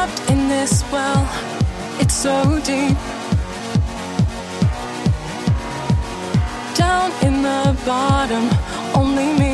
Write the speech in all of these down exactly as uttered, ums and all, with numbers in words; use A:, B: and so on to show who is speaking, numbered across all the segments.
A: trapped in this well, it's so deep. Down in the bottom, only me.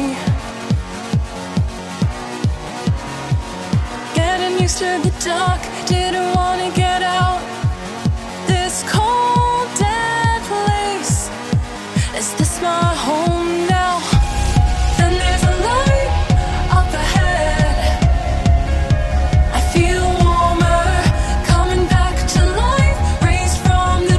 A: Getting used to the dark, didn't wanna get out. This cold, dead place, is this my home now? Then there's a light up ahead. I feel warmer, coming back to life, raised from the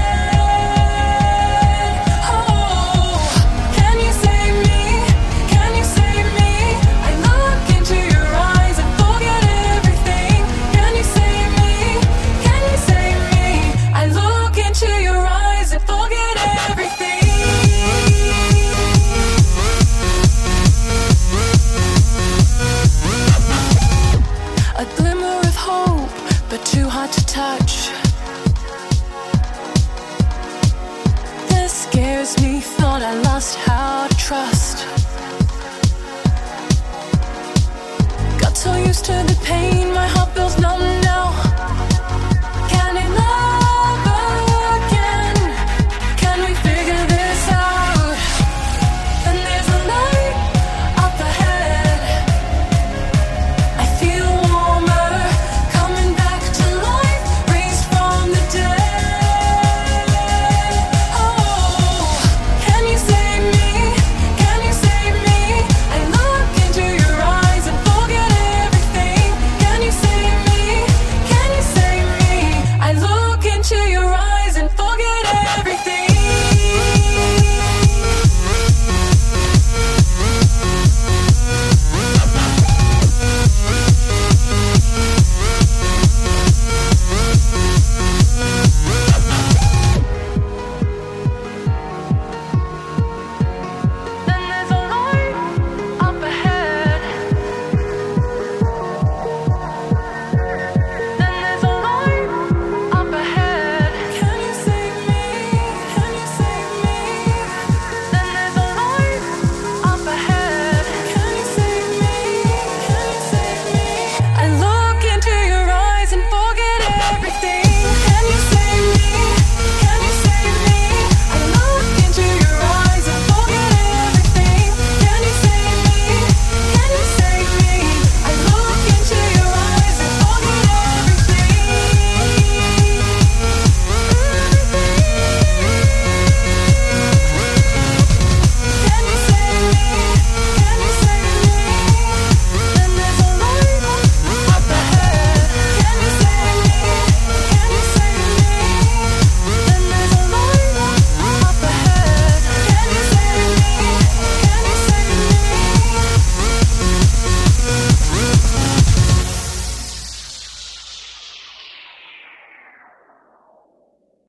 A: dead. Oh, can you save me? Can you save me? I look into your eyes and forget everything. Can you save me? Can you save me? I look into your eyes and forget everything. A glimmer of hope, but too hard to touch. This scares me, thought I lost how to trust. Got so used to the pain, my heart built